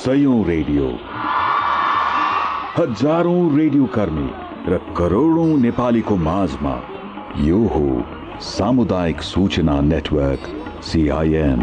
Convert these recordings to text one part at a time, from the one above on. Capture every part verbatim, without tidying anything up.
सयौं radio, हजारौं radio कर्मी र करोडौं नेपालीको माझमा यो हो सामुदायिक सूचना नेटवर्क सीआईएन।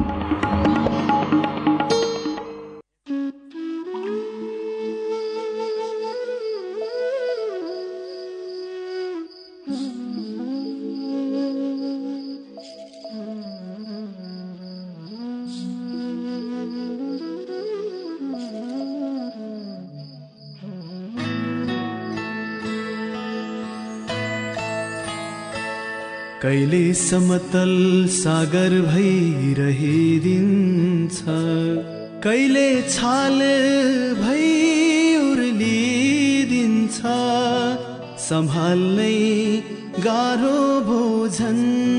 कहिले समतल सागर भइरहिदिन्छ, कहिले छाल भई उर्लिदिन्छ, सम्हाल्नै गाह्रो भोजन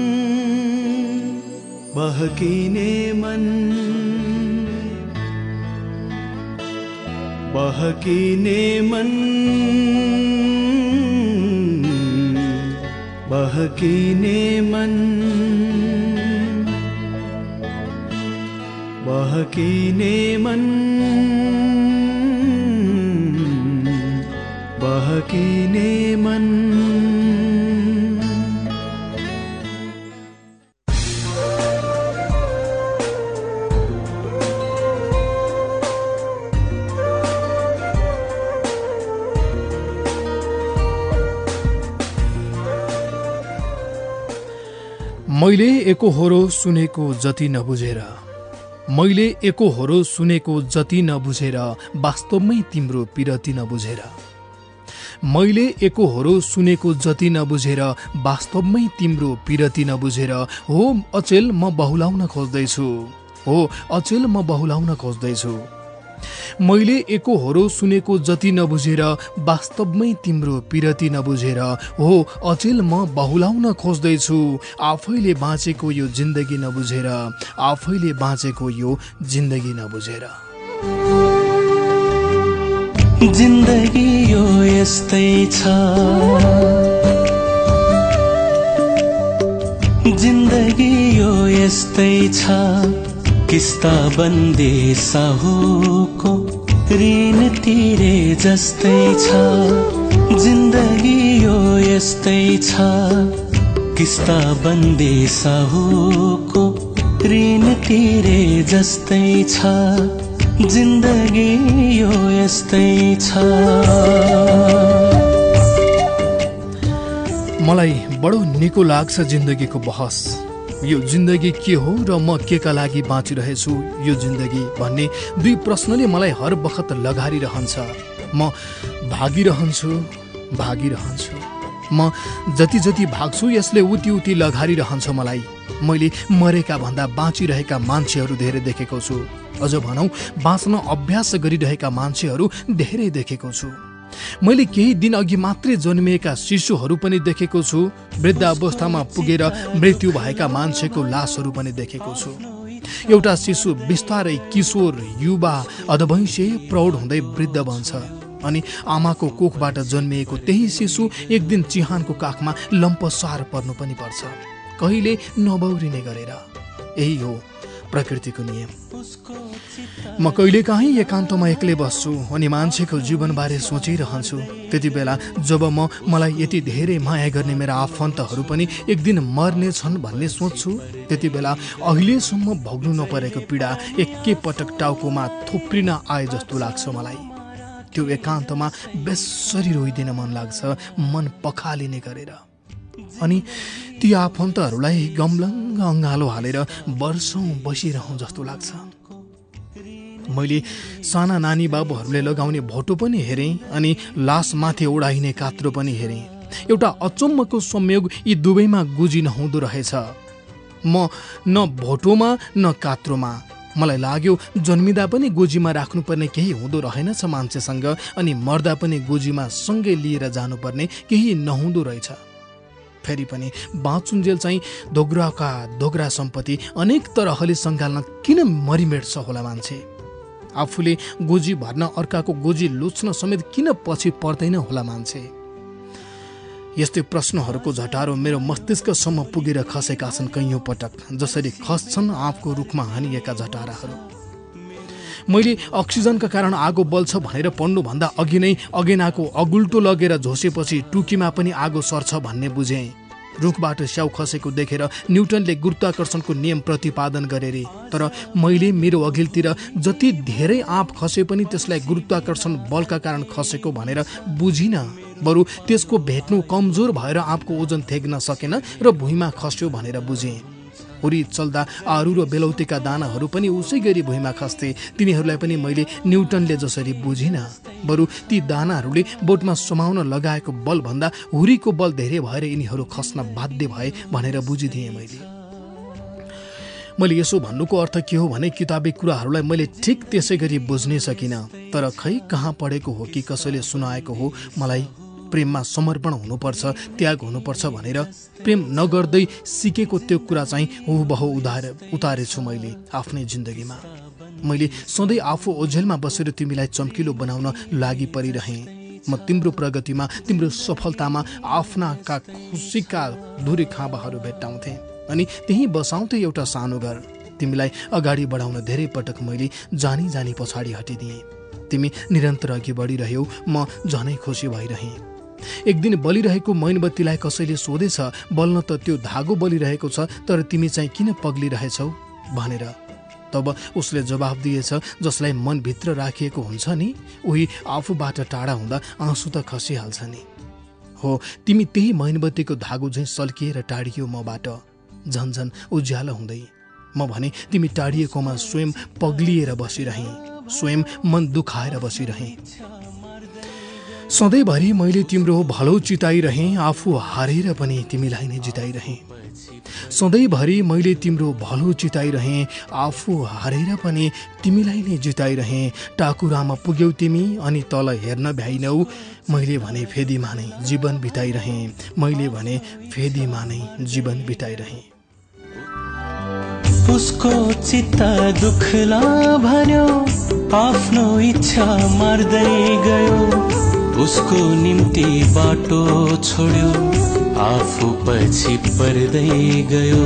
बहकिने मन, बहकिने मन, बहकिने मन, बहकिने मन, बहकिने मन। मैले एकोहोरो सुनेको जति नबुझेर, मैले एकोहोरो सुनेको जति नबुझेर, वास्तवमै तिम्रो पिरती नबुझेर, मैले एकोहोरो सुनेको जति नबुझेर, वास्तवमै तिम्रो पिरती नबुझेर, हो अचेल म बहुलाउन खोज्दैछु, हो अचेल म बहुलाउन खोज्दैछु, मैले एकोहोरो सुनेको जति नबुझेर, वास्तवमै तिम्रो पिरती नबुझेर, हो अचेल म बहुलाउन खोज्दैछु, आफैले बाँचेको यो जिन्दगी नबुझेर, आफैले बाँचेको यो जिन्दगी नबुझेर। जिन्दगी यो यस्तै छ, जिन्दगी यो यस्तै छ, किस्ता बन्दे साहुको ऋण तिरे जस्तै छ, जिन्दगी यो यस्तै छ, किस्ता बन्दे साहुको ऋण तिरे जस्तै छ, जिन्दगी यो यस्तै छ। मलाई बडो निको लाग्छ जिन्दगीको बहस, यो जिन्दगी के हो र म के का लागि बाँचिरहेछु यो जिन्दगी भन्ने दुई प्रश्नले मलाई हर बखत लगारिरहन्छ। म भागिरहन्छु भागिरहन्छु म जति जति भाग्छु यसले उति उति लगारिरहन्छ मलाई। मैले मरेका भन्दा बाँचिरहेका मान्छेहरू धेरै देखेको छु, अझ भनौँ बाँच्न अभ्यास गरिरहेका मान्छेहरू धेरै देखेको छु। मैले केही दिन अघि मात्रै जन्मिएका शिशुहरू पनि देखेको छु, वृद्धावस्थामा पुगेर मृत्यु भएका मान्छेको लासहरू पनि देखेको छु। एउटा शिशु बिस्तारै किशोर, युवा, अधवंशीय, प्रौढ हुँदै वृद्ध बन्छ, अनि आमाको कोखबाट जन्मिएको त्यही शिशु एक दिन चिहानको काखमा लम्पसार पर्नु पनि पर्छ, कहिले नबौरिने गरेर। यही हो प्रकृतिको नियम। म कहिलेकाहीँ एकान्तमा एक्लै बस्छु अनि मान्छेको जीवनबारे सोचिरहन्छु। त्यति बेला जब म मलाई यति धेरै माया गर्ने मेरा आफन्तहरू पनि एक दिन मर्ने छन् भन्ने सोच्छु, त्यति बेला अहिलेसम्म भोग्नु नपरेको पीडा एकैपटक टाउकोमा थुप्रिन आए जस्तो लाग्छ मलाई। त्यो एकान्तमा बेसरी रोइदिन मन लाग्छ, मन पखालिने गरेर। अनि ती आफन्तहरूलाई गमलङ्ग अँगालो हालेर वर्षौं बसिरहँ जस्तो लाग्छ। मैले साना नानी बाबुहरूले लगाउने भोटो पनि हेरेँ अनि लास माथि उडाइने कात्रो पनि हेरेँ। एउटा अचम्मको संयोग यी दुवैमा गुजी नहुँदो रहेछ। म न भोटोमा न कात्रोमा। मलाई लाग्यो जन्मिँदा पनि गोजीमा राख्नुपर्ने केही हुँदो रहेनछ मान्छेसँग, अनि मर्दा पनि गोजीमा सँगै लिएर जानुपर्ने केही नहुँदो रहेछ। फेरि पनि बाँचुन्जेल चाहिँ दोग्राका दोग्रा सम्पत्ति अनेक तरहले सङ्घाल्न किन मरिमेट्छ होला मान्छे? आफूले गोजी भर्न अर्काको गोजी लुच्न समेत किन पछि पर्दैन होला मान्छे? यस्तै प्रश्नहरूको झटारो मेरो मस्तिष्कसम्म पुगेर खसेका छन् कैयौँ पटक, जसरी खस्छन् आँपको रुखमा हानिएका झटाराहरू। मैले अक्सिजनका कारण आगो बल्छ भनेर पढ्नुभन्दा अघि नै अगेनाको अगुल्टो लगेर झोसेपछि टुकीमा पनि आगो सर्छ भन्ने बुझेँ। रुखबाट स्याउ खसेको देखेर न्युटनले गुरुत्वाकर्षणको नियम प्रतिपादन गरे रे, तर मैले मेरो अघिल्तिर जति धेरै आँप खसे पनि त्यसलाई गुरुत्वाकर्षण बलका कारण खसेको भनेर बुझिन। बरु त्यसको भेट्नु कमजोर भएर आँपको ओजन थेग्न सकेन र भुइँमा खस्यो भनेर बुझेँ। हुरी चल्दा आरू र बेलौतीका दानाहरू पनि उसै गरी भुइँमा खस्थे। तिनीहरूलाई पनि मैले न्युटनले जसरी बुझिन, बरु ती दानाहरूले बोटमा समाउन लगाएको बलभन्दा हुरीको बल धेरै भएर यिनीहरू खस्न बाध्य भए भनेर बुझिदिएँ मैले। मैले यसो भन्नुको अर्थ के हो भने किताबी कुराहरूलाई मैले ठिक त्यसै गरी बुझ्नै सकिनँ। तर खै कहाँ पढेको हो कि कसैले सुनाएको हो मलाई प्रेममा समर्पण हुनुपर्छ, त्याग हुनुपर्छ भनेर प्रेम नगर्दै सिकेको त्यो कुरा चाहिँ हुबहु उधार उतारेछु मैले आफ्नै जिन्दगीमा। मैले सधैँ आफू ओझेलमा बसेर तिमीलाई चम्किलो बनाउन लागि परिरहेँ। म तिम्रो प्रगतिमा, तिम्रो सफलतामा आफ्नाका खुसीका धुरी खाँबाहरू भेट्टाउँथेँ अनि त्यहीँ बसाउँथे एउटा सानो घर। तिमीलाई अगाडि बढाउन धेरै पटक मैले जानी जानी पछाडि हटिदिएँ। तिमी निरन्तर अघि बढिरह्यौ, म झनै खुसी भइरहेँ। एक दिन बलिरहेको मैनबत्तीलाई कसैले सोधेछ, बल्न त त्यो धागो बलिरहेको छ, तर तिमी चाहिँ किन पग्लिरहेछौ भनेर। तब उसले जवाफ दिएछ, जसलाई मनभित्र राखिएको हुन्छ नि, उही आफूबाट टाढा हुँदा आँसु त खसिहाल्छ नि। हो, तिमी त्यही मैनबत्तीको धागो झैँ सल्किएर टाढियो मबाट, झन्झन उज्यालो हुँदै। म भने तिमी टाढिएकोमा स्वयं पग्लिएर बसिरहेँ, स्वयं मन दुखाएर बसिरहेँ। सधैँभरि मैले तिम्रो भलो चिताइरहेँ, आफू हारेर पनि तिमीलाई नै जिताइरहेँ। सधैँभरि मैले तिम्रो भलो चिताइरहेँ, आफू हारेर पनि तिमीलाई नै जिताइरहेँ। टाकुरामा पुग्यौ तिमी अनि तल हेर्न भ्याइनौ, मैले भने फेदीमा नै जीवन बिताइरहेँ, मैले भने फेदीमा नै जीवन बिताइरहेँ। उसको चित्त दुखला भन्यो, आफ्नो इच्छा मार्दै गयो। उसको निम्ति बाटो छोड्यो, आफू पछि पर्दै गयो।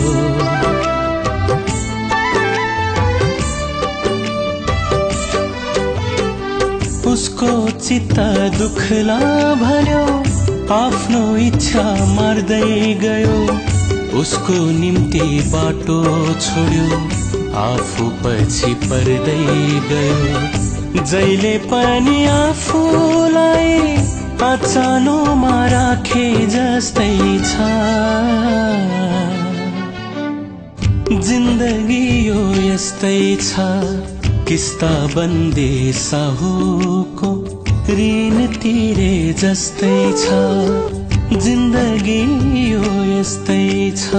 उसको चित्त दुखला भन्यो, आफ्नो इच्छा मार्दै गयो। उसको निम्ति बाटो छोड्यो, आफू पछि पर्दै गयो। जहिले पनि आफूलाई अचानोमा राखे जस्तै छ जिन्दगी यो यस्तै छ। किस्ता बन्दे साहुको ऋण तिरे जस्तै छ जिन्दगी यो यस्तै छ।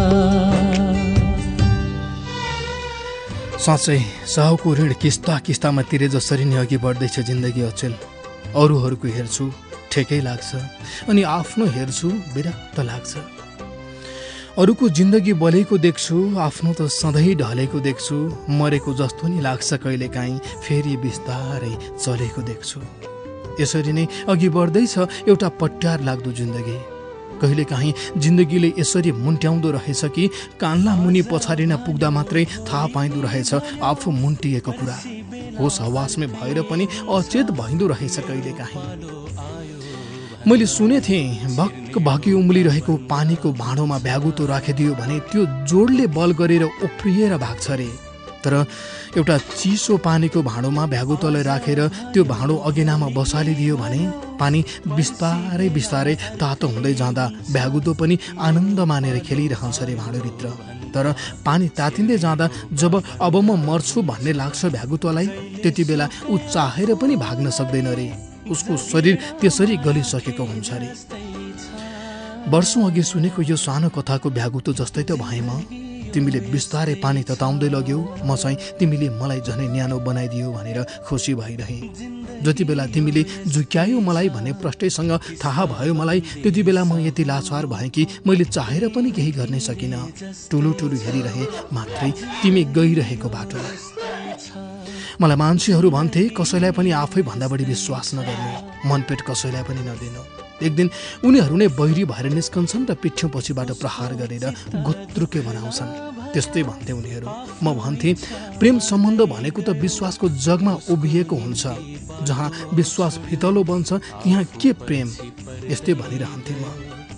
साँच्चै साहुको ऋण किस्ता किस्तामा तिरे जसरी नै अघि बढ्दैछ जिन्दगी अचेल। अरूहरूको हेर्छु ठेकै लाग्छ अनि आफ्नो हेर्छु विरक्त लाग्छ। अरूको जिन्दगी बलेको देख्छु, आफ्नो त सधैँ ढलेको देख्छु। मरेको जस्तो नि लाग्छ कहिलेकाहीँ, फेरि बिस्तारै चलेको देख्छु। यसरी नै अघि बढ्दैछ एउटा पट्यार लाग्दो जिन्दगी। कहिलेकाहीँ जिन्दगीले यसरी मुन्ट्याउँदो रहेछ कि कान्ला मुनि पछाडिन पुग्दा मात्रै थाहा पाइँदो रहेछ आफू मुन्टिएको कुरा। होस हवासमै भएर पनि अचेत भइँदो रहेछ कहिलेकाहीँ। मैले सुने थिएँ भक्क भकी उम्लिरहेको पानीको भाँडोमा भ्यागुतो राखिदियो भने त्यो जोडले बल गरेर उफ्रिएर भाग्छ रे। तर एउटा चिसो पानीको भाँडोमा भ्यागुतोलाई राखेर त्यो भाँडो अगेनामा बसालिदियो भने पानी बिस्तारै बिस्तारै तातो हुँदै जाँदा भ्यागुतो पनि आनन्द मानेर खेलिरहन्छ रे भाँडोभित्र। तर पानी तातिँदै जाँदा जब अब म मर्छु भन्ने लाग्छ भ्यागुतोलाई, त्यति बेला ऊ चाहेर पनि भाग्न सक्दैन रे। उसको शरीर त्यसरी गलिसकेको हुन्छ रे। वर्षौँ अघि सुनेको यो सानो कथाको भ्यागुतो जस्तै त भए म। तिमीले बिस्तारै पानी तताउँदै लग्यौ, म चाहिँ तिमीले मलाई झनै न्यानो बनाइदियो भनेर खुसी भइरहेँ। जति बेला तिमीले झुक्यायो मलाई भन्ने प्रष्टैसँग थाहा भयो मलाई, त्यति बेला म यति लाचार भएँ कि मैले चाहेर पनि केही गर्नै सकिनँ। ठुलो ठुलो हेरिरहेँ मात्रै तिमी गइरहेको बाटो। मलाई मान्छेहरू भन्थे कसैलाई पनि आफै भन्दा बढी विश्वास नगर्नु, मनपेट कसैलाई पनि नदिनु। एक दिन उनीहरू नै बैरी भएर निस्कन्छन् र पिठ्यौँ पछिबाट प्रहार गरेर गुत्रुके बनाउँछन्। त्यस्तै भन्थे उनीहरू। म भन्थे प्रेम सम्बन्ध भनेको त विश्वासको जगमा उभिएको हुन्छ, जहाँ विश्वास फितलो बन्छ त्यहाँ के प्रेम, यस्तै भनिरहन्थे म।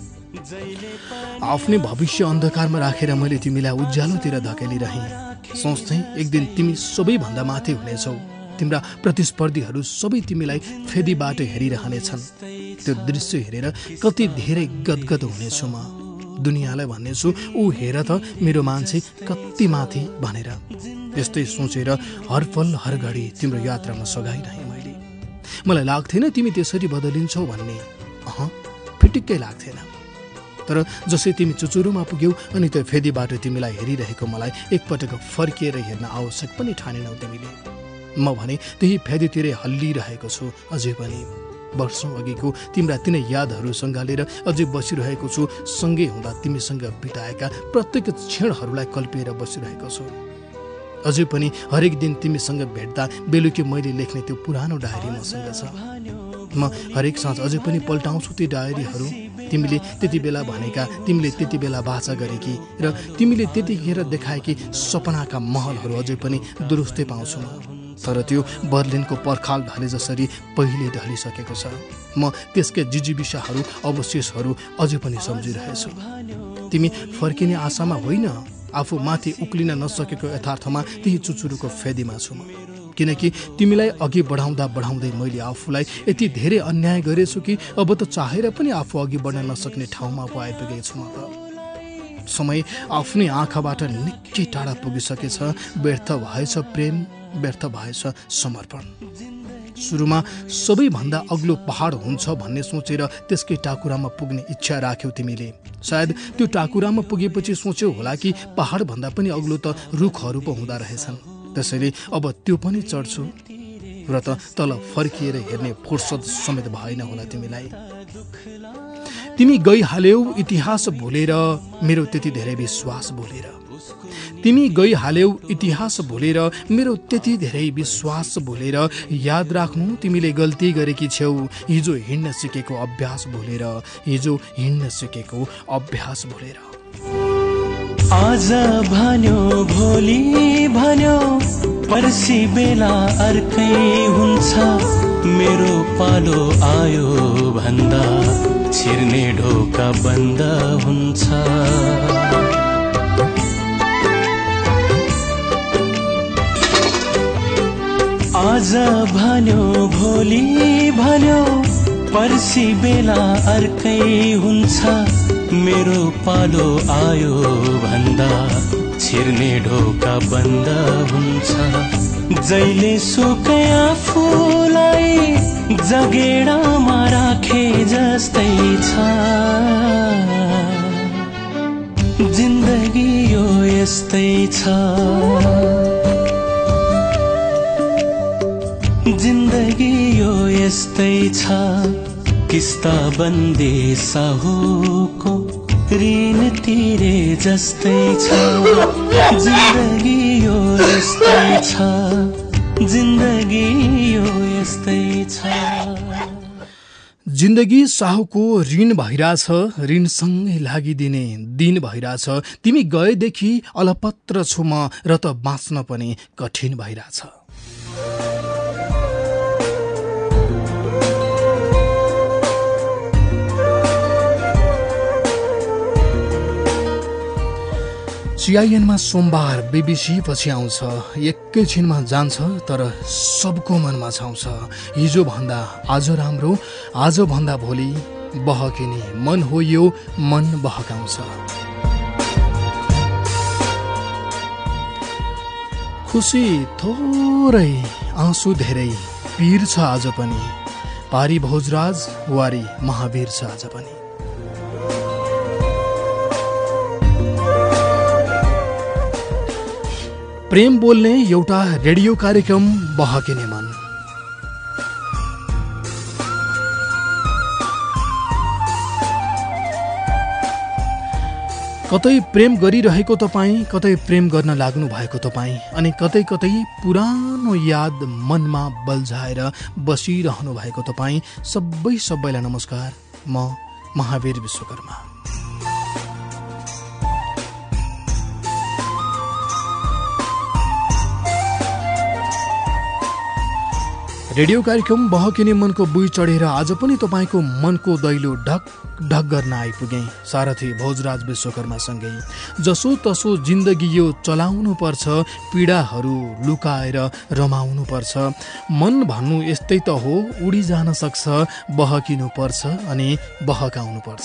आफ्नै भविष्य अन्धकारमा राखेर मैले तिमीलाई उज्यालोतिर धकेलिरहेँ। सोच्थेँ एक दिन तिमी सबैभन्दा माथि हुनेछौ, तिम्रा प्रतिस्पर्धीहरू सबै तिमीलाई फेदीबाट हेरिरहनेछन्। त्यो दृश्य हेरेर कति धेरै गदगद हुनेछु म। दुनियाँलाई भन्नेछु ऊ हेर त मेरो मान्छे कति माथि भनेर। त्यस्तै सोचेर हर पल हर घडी तिम्रो यात्रामा सघाइरहेँ मैले। मलाई लाग्थेन तिमी त्यसरी बदलिन्छौ भन्ने, अह फिटिक्कै लाग्थेन। तर जसै तिमी चुचुरोमा पुग्यौ अनि त्यो फेदीबाट तिमीलाई हेरिरहेको मलाई एकपटक फर्किएर हेर्न आवश्यक पनि ठानेनौ तिमीले। म भने त्यही फेदीतिरै हल्लिरहेको छु अझै पनि। वर्षौँ अघिको तिम्रा तिनै यादहरू सँगालेर अझै बसिरहेको छु। सँगै हुँदा तिमीसँग बिताएका प्रत्येक क्षणहरूलाई कल्पिएर बसिरहेको छु। अझै पनि हरेक दिन तिमीसँग भेट्दा बेलुकी मैले लेख्ने त्यो पुरानो डायरी मसँग छ। म हरेक साँझ अझै पनि पल्टाउँछु ती डायरीहरू। तिमीले त्यति बेला भनेका, तिमीले त्यति बेला बाचा गरेकी र तिमीले त्यतिखेर देखाएकी सपनाका महलहरू अझै पनि दुरुस्तै पाउँछु म। तर त्यो बर्लिनको पर्खाल ढले जसरी पहिले ढलिसकेको छ। म त्यसकै जिजीविसाहरू अवशेषहरू अझै पनि सम्झिरहेछु। तिमी फर्किने आशामा होइन, आफू माथि उक्लिन नसकेको यथार्थमा त्यही चुचुरुको फेदीमा छु म। किनकि तिमीलाई अघि बढाउँदा बढाउँदै मैले आफूलाई यति धेरै अन्याय गरेछु कि अब त चाहेर पनि आफू अघि बढ्न नसक्ने ठाउँमा पो आइपुगेको छु म त। समय आफ्नै आँखाबाट निकै टाढा पुगिसकेछ। व्यर्थ भएछ प्रेम, व्यर्थ भएछ समर्पण। सुरुमा सबैभन्दा अग्लो पहाड हुन्छ भन्ने सोचेर त्यसकै टाकुरामा पुग्ने इच्छा राख्यौ तिमीले। सायद त्यो टाकुरामा पुगेपछि सोच्यौ होला कि पहाडभन्दा पनि अग्लो त रुखहरू पो हुँदा रहेछन्, त्यसैले अब त्यो पनि चढ्छु। र त तल फर्किएर हेर्ने फुर्सद समेत भएन होला तिमीलाई। तिमी गइहाल्यौ इतिहास भुलेर, मेरो त्यति धेरै विश्वास भुलेर। तिमी गइहाल्यौ इतिहास भुलेर, मेरो त्यति धेरै विश्वास भुलेर। याद राख्नु तिमीले गल्ती गरेकी छेउ, हिजो हिँड्न सिकेको अभ्यास भुलेर, हिजो हिँड्न सिकेको अभ्यास भुलेर। आज भन्यो भोलि भन्यो पर्सि बेला अर्कै हुन्छ, मेरो पालो आयो भन्दा छिर्ने ढोका बन्द हुन्छ। आज भन्यो भोलि भन्यो पर्सि बेला अर्कै हुन्छ, मेरो पालो आयो भन्दा छिर्ने ढोका बन्द हुन्छ। जहिले सुकै आफूलाई जगेडामा राखे जस्तै छ, जिन्दगी यो यस्तै छ, जिन्दगी यो यस्तै छ। किस्ता बन्दे साहुको ऋण तिरे जस्तै छ, जिन्दगी यो यस्तै छ, जिन्दगी यो यस्तै छ। जिन्दगी साहुको ऋण भइरहेछ, ऋणसँगै लागिदिने दिन भइरहेछ। तिमी गएदेखि अलपत्र छु म, र त बाँच्न पनि कठिन भइरहेछ। सिआइएनमा सोमबार बिबिसी पछि आउँछ, एकैछिनमा जान्छ तर सबको मनमा छाउँछ। हिजो भन्दा आज राम्रो, आज भन्दा भोलि बहकिने मन हो यो, मन बहकाउँछ। खुसी थोरै, आँसु धेरै, पीर छ आज पनि। पारी भोजराज, वारी महावीर छ आज पनि। प्रेम बोल्ने एउटा रेडियो कार्यक्रम बहकिने मन। कतै प्रेम गरिरहेको तपाईँ, कतै प्रेम गर्न लाग्नु भएको तपाईँ, अनि कतै कतै पुरानो याद मनमा बल्झाएर बसिरहनु भएको तपाईँ, सबै सबैलाई नमस्कार। म महावीर विश्वकर्मा। रेडियो कार्यक्रम बहकिने मनको बुई चढेर आज पनि तपाईँको मनको दैलो ढक ढक गर्न आइपुगे। सारथी भोजराज विश्वकर्मासँगै जसो तसो जिन्दगी यो चलाउनु पर्छ, पीडाहरू लुकाएर रमाउनु पर्छ। मन भन्नु यस्तै त हो, उडी जान सक्छ, बहकिनु पर्छ अनि बहकाउनु पर्छ।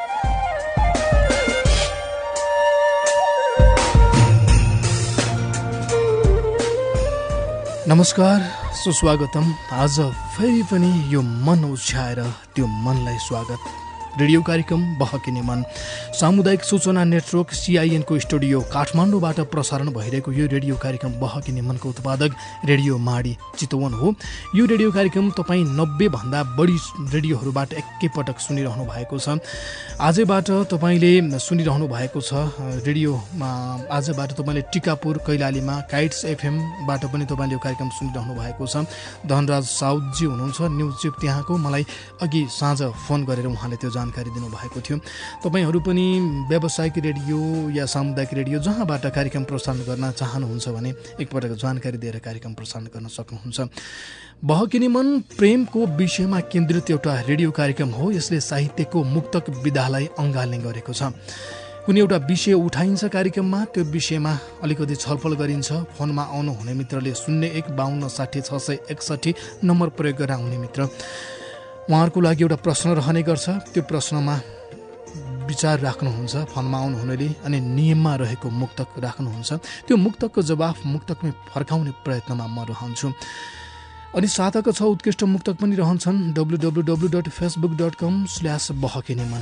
नमस्कार, सुस्वागतम। आज फेरि पनि यो मन उछ्याएर त्यो मनलाई स्वागत। रेडियो कार्यक्रम बहकिने मन सामुदायिक सूचना नेटवर्क सिआइएनको स्टुडियो काठमाडौँबाट प्रसारण भइरहेको यो रेडियो कार्यक्रम बहकिने मनको उत्पादक रेडियो माडी चितवन हो। यो रेडियो कार्यक्रम तपाईँ नब्बे भन्दा बढी रेडियोहरूबाट एकैपटक सुनिरहनु भएको छ। आजबाट तपाईँले सुनिरहनु भएको छ रेडियोमा। आजबाट तपाईँले टिकापुर कैलालीमा काइट्स एफएमबाट पनि तपाईँले यो कार्यक्रम सुनिरहनु भएको छ। धनराज साउदजी हुनुहुन्छ न्युज चिफ त्यहाँको। मलाई अघि साँझ फोन गरेर उहाँले त्यो जानकारी दिनुभएको थियो। तपाईँहरू पनि व्यावसायिक रेडियो या सामुदायिक रेडियो जहाँबाट कार्यक्रम प्रसारण गर्न चाहनुहुन्छ भने एकपटक जानकारी दिएर कार्यक्रम प्रसारण गर्न सक्नुहुन्छ। बहकिने मन प्रेमको विषयमा केन्द्रित एउटा रेडियो कार्यक्रम हो। यसले साहित्यको मुक्तक विधालाई अँगाल्ने गरेको छ। कुनै एउटा विषय उठाइन्छ कार्यक्रममा, त्यो विषयमा अलिकति छलफल गरिन्छ। फोनमा आउनुहुने मित्रले शून्य एक बाहन्न साठी छ सय एकसठी नम्बर प्रयोग गरेर आउने मित्र, उहाँहरूको लागि एउटा प्रश्न रहने गर्छ। त्यो प्रश्नमा विचार राख्नुहुन्छ फोनमा आउनुहुनेले अनि नियममा रहेको मुक्तक राख्नुहुन्छ। त्यो मुक्तकको जवाफ मुक्तकमै फर्काउने प्रयत्नमा म रहन्छु। अनि साताको छ उत्कृष्ट मुक्तक पनि रहन्छन्। W W W dot Facebook dot com slash बहकिने मन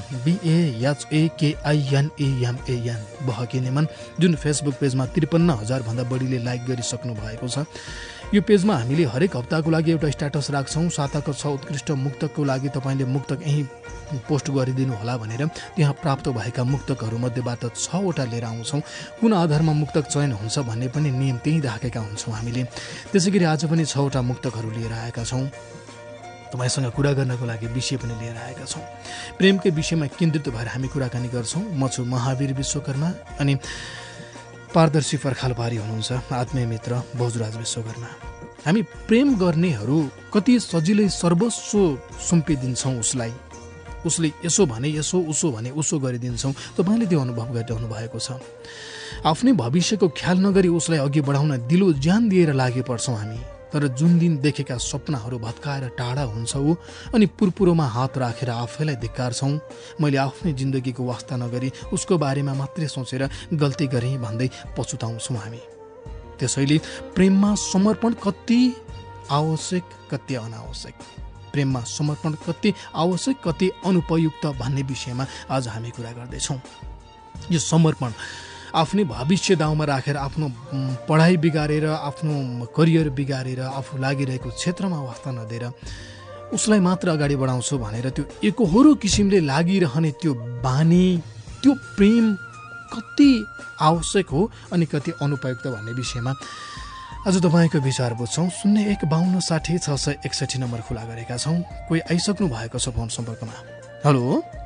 बिएएचएकेआइएनएएमएएन बहकिने मन, जुन फेसबुक पेजमा त्रिपन्न हजारभन्दा बढीले लाइक गरिसक्नु भएको छ। यो पेजमा हामीले हरेक हप्ताको लागि एउटा स्ट्याटस राख्छौँ। साताको छ उत्कृष्ट मुक्तकको लागि तपाईँले मुक्तक यहीँ पोस्ट गरिदिनु होला भनेर त्यहाँ प्राप्त भएका मुक्तकहरूमध्येबाट छवटा लिएर आउँछौँ। कुन आधारमा मुक्तक चयन हुन्छ भन्ने पनि नियम त्यहीँ राखेका हुन्छौँ हामीले। त्यसै गरी आज पनि छवटा मुक्तकहरू लिएर आएका छौँ। तपाईँसँग कुरा गर्नको लागि विषय पनि लिएर आएका छौँ। प्रेमकै विषयमा केन्द्रित भएर हामी कुराकानी गर्छौँ। म छु महावीर विश्वकर्मा अनि पारदर्शी पर्खालबारी हुनुहुन्छ आत्मीय मित्र भोजराज विश्वकर्मा। हामी प्रेम गर्नेहरू कति सजिलै सर्वस्व सुम्पिदिन्छौँ उसलाई। उसले यसो भने यसो, उसो भने उसो गरिदिन्छौँ। तपाईँले त्यो अनुभव गरिरहनु भएको छ। आफ्नै भविष्यको ख्याल नगरी उसलाई अघि बढाउन दिलो ज्यान दिएर लागे पर्छौँ हामी। तर जुन दिन देखेका सपनाहरू भत्काएर टाढा हुन्छ ऊ अनि पुरपुरोमा हात राखेर आफैलाई धिक्कारछौँ। मैले आफ्नै जिन्दगीको वास्ता नगरी उसको बारेमा मात्रै सोचेर गल्ती गरेँ भन्दै पछुताउँछौँ हामी। त्यसैले प्रेममा समर्पण कति आवश्यक कति अनावश्यक, प्रेममा समर्पण कति आवश्यक कति अनुपयुक्त भन्ने विषयमा आज हामी कुरा गर्दैछौँ। यो समर्पण आफ्नै भविष्य दाउमा राखेर आफ्नो पढाइ बिगारेर, आफ्नो करियर बिगारेर, आफू लागिरहेको क्षेत्रमा वास्ता नदिएर उसलाई मात्र अगाडि बढाउँछु भनेर त्यो एकहोरो किसिमले लागिरहने त्यो बानी, त्यो प्रेम कति आवश्यक हो अनि कति अनुपयुक्त भन्ने विषयमा आज तपाईँको विचार बुझ्छौँ। शून्य एक बाहन्न साठी छ सय एकसठी नम्बर खुला गरेका छौँ। कोही आइसक्नु भएको छ फोन सम्पर्कमा। हेलो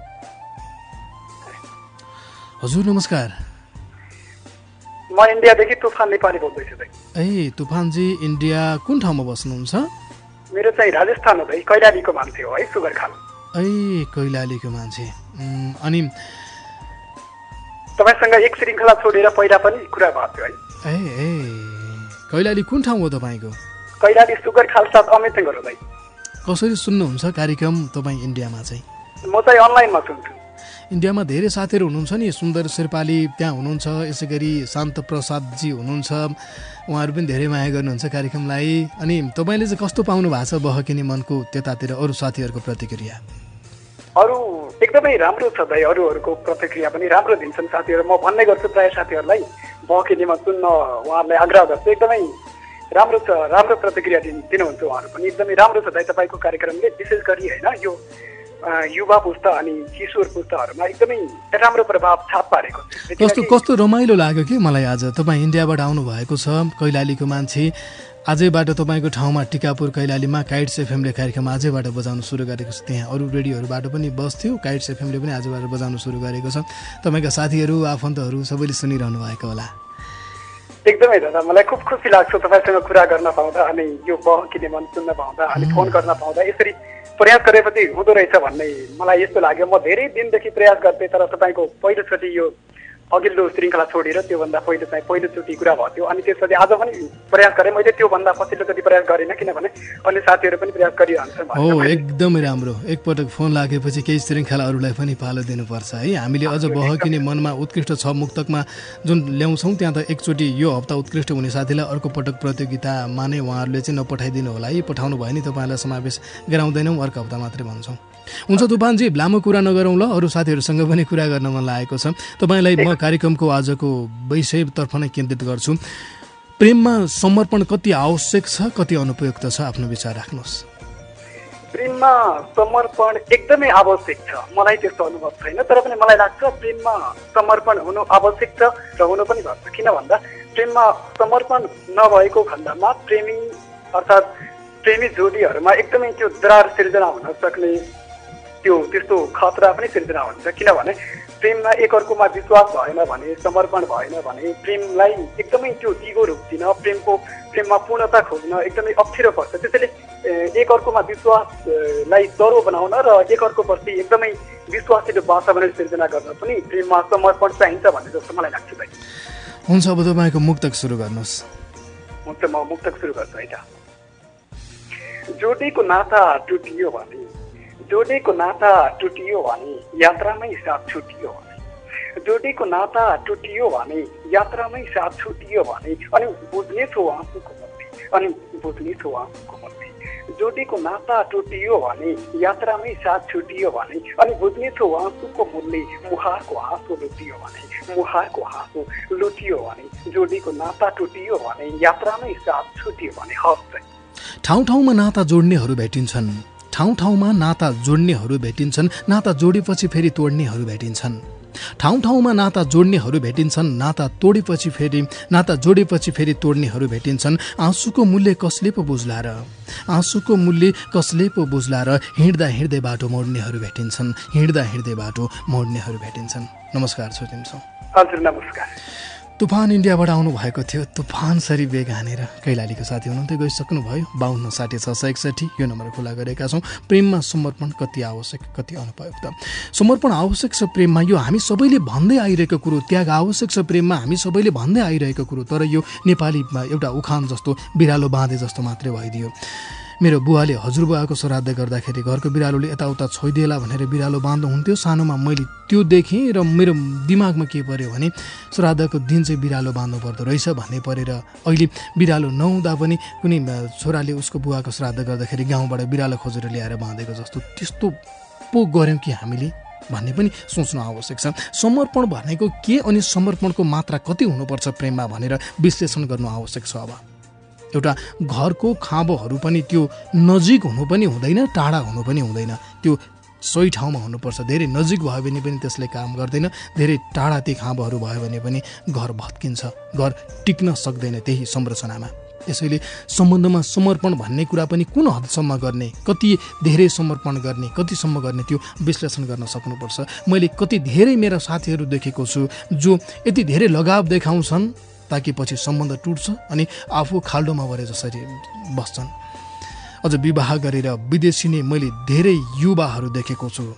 हजुर, नमस्कार। म इन्डियादेखि तुफान नेपाली बोल्दैछु दाइ। ए तुफानजी, इन्डिया कुन ठाउँमा बस्नुहुन्छ? मेरो चाहिँ राजस्थान हो दाइ, कैलालीको मान्छे हो है, सुगर खाल। ए कैलालीको मान्छे। अनि तपाईँसँग एक श्रृङ्खला छोडेर पहिला पनि कुरा भएको थियो है। ए ए कैलाली कुन ठाउँ हो तपाईँको? कैलाली सुगर खाल साथ अमेतनगर हो दाइ। कसरी सुन्नुहुन्छ कार्यक्रम तपाईँ इन्डियामा चाहिँ? म चाहिँ अनलाइनमा सुन्छु। इन्डियामा धेरै साथीहरू हुनुहुन्छ नि, सुन्दर शेर्पाली त्यहाँ हुनुहुन्छ, यसै गरी शान्त प्रसादजी हुनुहुन्छ, उहाँहरू पनि धेरै माया गर्नुहुन्छ कार्यक्रमलाई। अनि तपाईँले चाहिँ कस्तो पाउनु भएको छ बहकिने मनको त्यतातिर अरू साथीहरूको प्रतिक्रिया? अरू एकदमै राम्रो छ दाइ, अरूहरूको प्रतिक्रिया पनि राम्रो दिन्छन् साथीहरू। म भन्ने गर्छु प्रायः साथीहरूलाई बहकिने मन सुन्न उहाँहरूलाई आग्रह गर्छु। एकदमै राम्रो छ, राम्रो प्रतिक्रिया दिन दिनुहुन्छ उहाँहरू पनि। एकदमै राम्रो छ दाइ तपाईँको कार्यक्रमले, विशेष गरी होइन यो युवा पुस्ता अनि किशोर पुस्ताहरूमा एकदमै राम्रो प्रभाव छाप पारेको छ। कस्तो कस्तो रमाइलो लाग्यो कि मलाई आज तपाईँ इन्डियाबाट आउनु भएको छ, कैलालीको मान्छे। आजैबाट तपाईँको ठाउँमा टिकापुर कैलालीमा काइट्स एफएमले कार्यक्रम आजैबाट बजाउनु सुरु गरेको छ। त्यहाँ अरू रेडियोहरूबाट पनि बस्थ्यो, काइट्स एफएमले पनि आजबाट बजाउनु सुरु गरेको छ। तपाईँका साथीहरू आफन्तहरू सबैले सुनिरहनु भएको होला। एकदमै दादा मलाई खुब खुसी लाग्छ तपाईँसँग कुरा गर्न पाउँदा अनि यो बहकिने मन सुन्न पाउँदा अनि फोन गर्न पाउँदा यसरी प्रयास गरेपछि हुँदो रहेछ भन्ने मलाई यस्तो लाग्यो। म धेरै दिनदेखि प्रयास गर्थेँ तर तपाईँको पहिलोचोटि यो अघिल्लो श्रृङ्खला छोडेर त्योभन्दा पहिलो चाहिँ पहिलोचोटि कुरा भयो थियो अनि त्यसपछि आज पनि प्रयास गरेँ मैले। त्योभन्दा पछिल्लोचोटि प्रयास गरिनँ किनभने अन्य साथीहरू पनि प्रयास गरिरहन्छन्। हो एकदमै राम्रो। एकपटक फोन लागेपछि केही श्रृङ्खलाहरूलाई पनि पालो दिनुपर्छ है। हामीले अझ बहकिने मनमा उत्कृष्ट छ मुक्तकमा जुन ल्याउँछौँ त्यहाँ त एकचोटि यो हप्ता उत्कृष्ट हुने साथीलाई अर्को पटक प्रतियोगितामा नै उहाँहरूले चाहिँ नपठाइदिनु होला है। पठाउनु भयो नि तपाईँलाई समावेश गराउँदैनौँ, अर्को हप्ता मात्रै भन्छौँ। हुन्छ तुफानजी, लामो कुरा नगरौँ ल, अरू साथीहरूसँग पनि कुरा गर्न मन लागेको छ। तपाईँलाई म कार्यक्रमको आजको विषयतर्फ नै केन्द्रित गर्छु। प्रेममा समर्पण कति आवश्यक छ, कति अनुपयुक्त छ, आफ्नो विचार राख्नुहोस्। प्रेममा समर्पण एकदमै आवश्यक छ। मलाई त्यस्तो अनुभव छैन तर पनि मलाई लाग्छ प्रेममा समर्पण हुनु आवश्यक छ र हुनु पनि पर्छ। किन भन्दा प्रेममा समर्पण नभएको खण्डमा प्रेमी अर्थात् प्रेमी जोडीहरूमा एकदमै त्यो दरार सिर्जना हुन सक्ने त्यो त्यस्तो खतरा पनि सिर्जना हुन्छ। किनभने प्रेममा एकअर्कोमा विश्वास भएन भने, समर्पण भएन भने प्रेमलाई एकदमै त्यो दिगो रूप दिन, प्रेमको प्रेममा पूर्णता खोज्न एकदमै अप्ठ्यारो पर्छ। त्यसैले एकअर्कोमा विश्वासलाई दह्रो बनाउन र एकअर्कोप्रति एकदमै विश्वासिलो वातावरण सिर्जना गर्न पनि प्रेममा समर्पण चाहिन्छ भन्ने जस्तो मलाई लाग्छ भाइ। हुन्छ, अब तपाईँको मुक्तक सुरु गर्नुहोस्। हुन्छ, म मुक्तक सुरु गर्छु है त। जोडीको नाता टुटियो भने, जोडीको नाता टुटियो भने यात्रामै साथ छुटियो भने, जोडीको नाता टुटियो भने यात्रामै साथ छुटियो भने अनि बुझ्नेछु आँसुको मर्ती, अनि बुझ्नेछु आँसुको मर्ती। जोडीको नाता टुटियो भने यात्रामै साथ छुटियो भने अनि बुझ्नेछु आँसुको मूल्य, मुहारको हाँसो लुटियो भने, मुहारको हाँसो लुटियो भने। जोडीको नाता टुटियो भने यात्रामै साथ छुटियो भने। हस्, ठाउँ ठाउँमा नाता जोड्नेहरू भेटिन्छन्, ठाउँ ठाउँमा नाता जोड्नेहरू भेटिन्छन्, नाता जोडेपछि फेरि तोड्नेहरू भेटिन्छन्। ठाउँ ठाउँमा नाता जोड्नेहरू भेटिन्छन्, नाता तोडेपछि फेरि नाता जोडेपछि फेरि तोड्नेहरू भेटिन्छन्। आँसुको मूल्य कसले पो बुझ्ला र, आँसुको मूल्य कसले पो बुझ्ला र हिँड्दा हिँड्दै बाटो मोड्नेहरू भेटिन्छन्, हिँड्दा हिँड्दै बाटो मोड्नेहरू भेटिन्छन्। नमस्कार छोटिम सौ। हजुर नमस्कार। तुफान इन्डियाबाट आउनु भएको थियो, तुफान सरी बेग हानेर। कैलालीको साथी हुनुहुन्थ्यो, गइसक्नु भयो। बाहन्न साठी छ सय एकसठी यो नम्बर खुला गरेका छौँ। प्रेममा समर्पण कति आवश्यक, कति अनुपयुक्त। समर्पण आवश्यक छ प्रेममा, यो हामी सबैले भन्दै आइरहेको कुरो। त्याग आवश्यक छ प्रेममा, हामी सबैले भन्दै आइरहेको कुरो। तर यो नेपालीमा एउटा उखान जस्तो, बिरालो बाँधे जस्तो मात्रै भइदियो। मेरो बुवाले हजुरबुवाको श्राद्ध गर्दाखेरि घरको बिरालोले यताउता छोइदिएला भनेर बिरालो बाँध्नुहुन्थ्यो। सानोमा मैले त्यो देखेँ र मेरो दिमागमा के पर्यो भने श्राद्धको दिन चाहिँ बिरालो बाँध्नु पर्दो रहेछ भन्ने परेर अहिले बिरालो नहुँदा पनि कुनै छोराले उसको बुवाको श्राद्ध गर्दाखेरि गाउँबाट बिरालो खोजेर ल्याएर बाँधेको जस्तो त्यस्तो पो गऱ्यौँ कि हामीले भन्ने पनि सोच्नु आवश्यक छ। समर्पण भनेको के अनि समर्पणको मात्रा कति हुनुपर्छ प्रेममा भनेर विश्लेषण गर्नु आवश्यक छ। अब एउटा घरको खाँबोहरू पनि त्यो नजिक हुनु पनि हुँदैन, टाढा हुनु पनि हुँदैन, त्यो सही ठाउँमा हुनुपर्छ। धेरै नजिक भयो भने पनि त्यसले काम गर्दैन, धेरै टाढा ती खाँबोहरू भयो भने पनि घर भत्किन्छ, घर टिक्न सक्दैन त्यही संरचनामा। त्यसैले सम्बन्धमा समर्पण भन्ने कुरा पनि कुन हदसम्म गर्ने, कति धेरै समर्पण गर्ने, कतिसम्म गर्ने त्यो विश्लेषण गर्न सक्नुपर्छ। मैले कति धेरै मेरा साथीहरू देखेको छु जो यति धेरै लगाव देखाउँछन् ताकि पछि सम्बन्ध टुट्छ अनि आफू खाल्डोमा भरे जसरी बस्छन्। अझ विवाह गरेर विदेशी नै मैले धेरै युवाहरू देखेको छु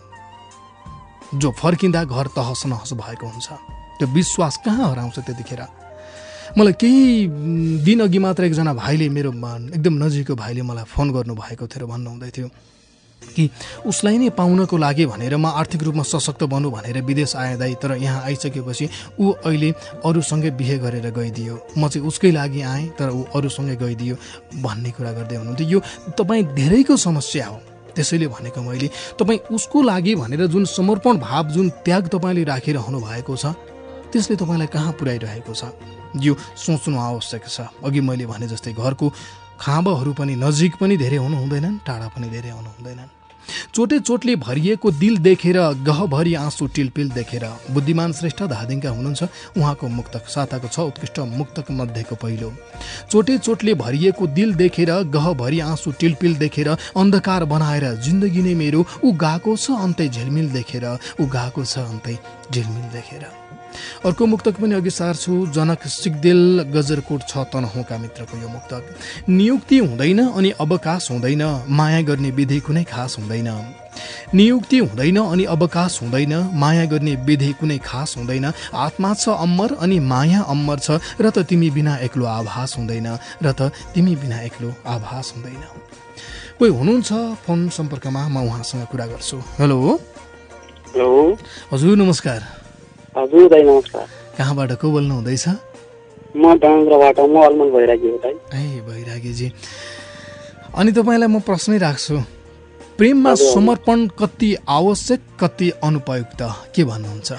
जो फर्किँदा घर तहस नहस भएको हुन्छ। त्यो विश्वास कहाँ हराउँछ त्यतिखेर। मलाई केही दिन अघि मात्र एकजना भाइले, मेरो एकदम नजिकको भाइले मलाई फोन गर्नुभएको थियो र भन्नुहुँदै थियो कि उसलाई नै पाउनको लागि भनेर म आर्थिक रूपमा सशक्त बनु भनेर विदेश आए दाइ, तर यहाँ आइसकेपछि ऊ अहिले अरूसँगै बिहे गरेर गइदियो, म चाहिँ उसकै लागि आएँ तर ऊ अरूसँगै गइदियो भन्ने कुरा गर्दै हुनुहुन्थ्यो। यो तपाईँ धेरैको समस्या हो। त्यसैले भनेको मैले तपाईँ उसको लागि भनेर जुन समर्पण भाव, जुन त्याग तपाईँले राखिरहनु भएको छ त्यसले तपाईँलाई कहाँ पुर्याइरहेको छ यो सोच्नु आवश्यक छ। अघि मैले भने जस्तै घरको खाँबोहरू पनि नजिक पनि धेरै हुनु हुँदैनन्, टाढा पनि धेरै हुनु हुँदैनन्। चोटे चोटले भरिएको दिल देखेर गहभरि आँसु टिलपिल देखेर। बुद्धिमान श्रेष्ठ धादिङका हुनुहुन्छ, उहाँको मुक्तक साताको छ उत्कृष्ट मुक्तक मध्येको पहिलो। चोटे चोटले भरिएको दिल देखेर गहभरि आँसु टिलपिल देखेर अन्धकार बनाएर जिन्दगी नै मेरो ऊ गएको छ अन्तै झिलमिल देखेर, ऊ गएको छ अन्तै झिलमिल देखेर। अर्को मुक्तक पनि अघि सार्छु। जनक सिग्देल गजरकोट छ तनहुँका मित्रको यो मुक्तक। नियुक्ति हुँदैन अनि अवकाश हुँदैन, माया गर्ने विधि कुनै खास हुँदैन। नियुक्ति हुँदैन अनि अवकाश हुँदैन, माया गर्ने विधि कुनै खास हुँदैन। आत्मा छ अमर अनि माया अमर छ, र त तिमी बिना एक्लो आभास हुँदैन, र त तिमी बिना एक्लो आभास हुँदैन। कोही हुनुहुन्छ फोन सम्पर्कमा, म उहाँसँग कुरा गर्छु। हेलो हेलो हजुर नमस्कार। हजुर दाइ नमस्कार। कहाँबाट को बोल्नु हुँदैछ? म डाङ्ग्राबाट म अलमल भइरागी हो दाइ। ए भइरागीजी, अनि तपाईँलाई म प्रश्नै राख्छु। प्रेममा समर्पण कति आवश्यक कति अनुपयुक्त, के भन्नुहुन्छ?